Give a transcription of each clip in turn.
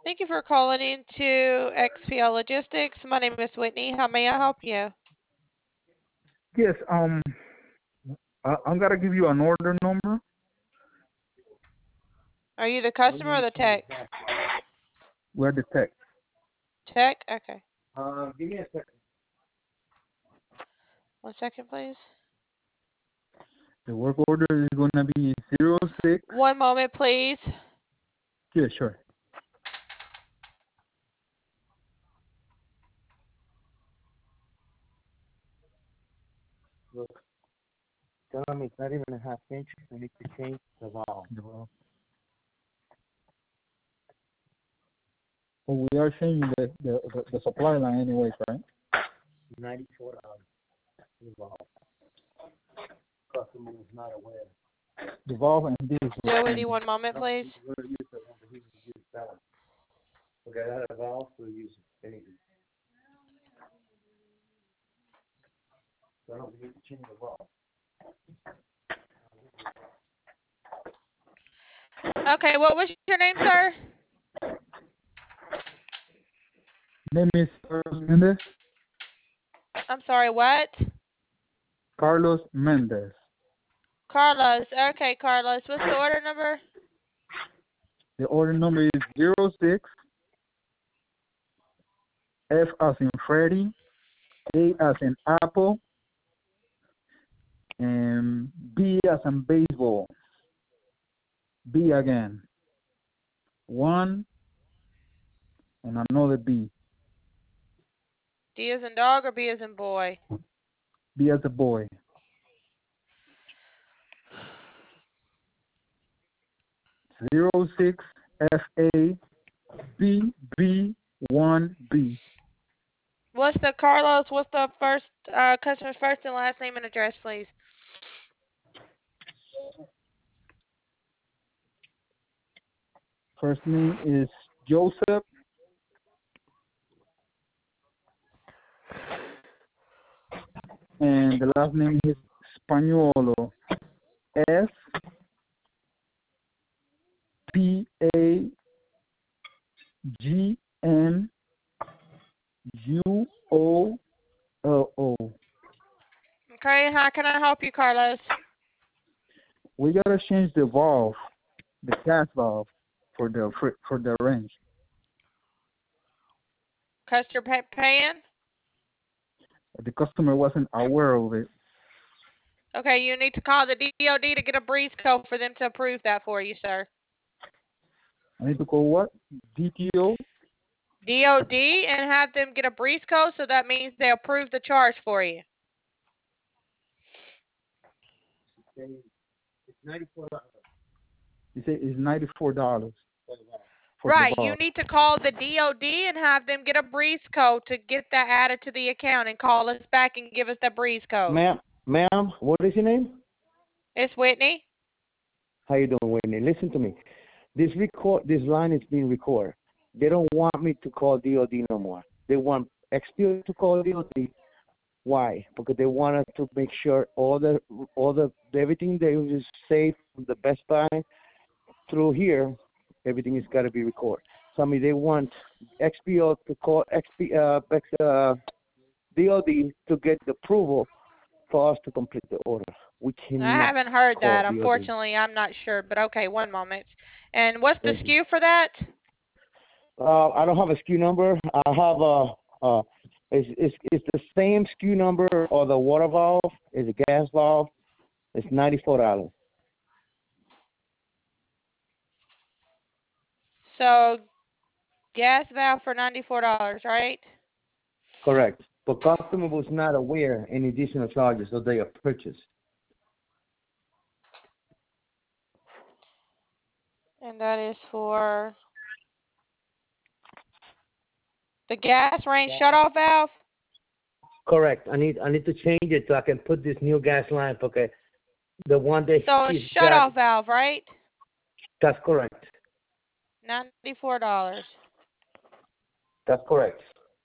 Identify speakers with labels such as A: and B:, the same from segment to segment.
A: Thank you for calling into XPL Logistics. My name is Whitney. How may I help you?
B: Yes, I'm gonna give you an order number.
A: Are you the customer or the tech?
B: We're the tech.
A: Tech? Okay.
C: Give me a second.
A: 1 second, please.
B: The work order is gonna be 06.
A: 1 moment, please.
B: Yeah, sure.
C: Look, tell me it's not even a half inch. I need to change the valve.
B: Well, we are changing the supply line anyways, right?
C: $94. The valve. Customer was not aware.
B: The valve and this.
A: Still with you 1 moment, please.
C: We're gonna use the one that he used that one. Okay, that a valve, we'll use it. Anything. So I don't need to change the valve.
A: Okay, what was your name, sir?
B: Name is Carlos Mendez.
A: I'm sorry, what?
B: Carlos Mendez.
A: Carlos. Okay, Carlos. What's the order number?
B: The order number is 06 F as in Freddy, A as in Apple, and B as in baseball. B again. 1 and another B.
A: D as in dog or B as in boy?
B: B as a boy. 06 FA BB1B.
A: What's the Carlos? What's the first customer's first and last name and address, please?
B: First name is Joseph. And the last name is Spagnolo. Spagnuolo.
A: Okay, how can I help you, Carlos?
B: We gotta change the valve, the gas valve, for the range.
A: Customer paying?
B: The customer wasn't aware of it.
A: Okay, you need to call the DOD to get a breeze code for them to approve that for you, sir.
B: I need to call what? DTO?
A: DOD and have them get a breeze code, so that means they approve the charge for you.
C: It's $94.
B: You say it's $94.
A: Right, you need to call the DOD and have them get a breeze code to get that added to the account and call us back and give us the breeze code.
C: Ma'am, what is your name?
A: It's Whitney.
C: How you doing, Whitney? Listen to me. This line is being recorded. They don't want me to call DOD no more. They want XPO to call DOD. Why? Because they want us to make sure everything they just say from the Best Buy through here, everything has got to be recorded. So I mean, they want XPO to call DOD to get the approval for us to complete the order. We cannot.
A: I haven't heard that.
C: DOD.
A: Unfortunately, I'm not sure, but okay, 1 moment. And what's the SKU for that?
C: I don't have a SKU number. I have it's the same SKU number or the water valve. It's a gas valve. It's $94.
A: So, gas valve for $94, right?
C: Correct. But customer was not aware any additional charges, so they are purchased.
A: And that is for the gas range shutoff valve?
C: Correct. I need to change it so I can put this new gas line. Okay. The one that
A: So a shutoff valve, right?
C: That's correct.
A: $94.
C: That's correct.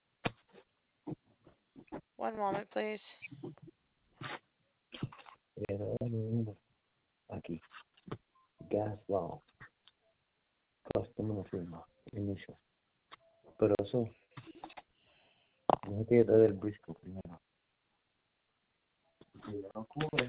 A: 1 moment, please.
C: Aquí. Gas valve. Customer firma. Initial. pero eso, déjate que te dé el briscoe primero. Si no ocurre,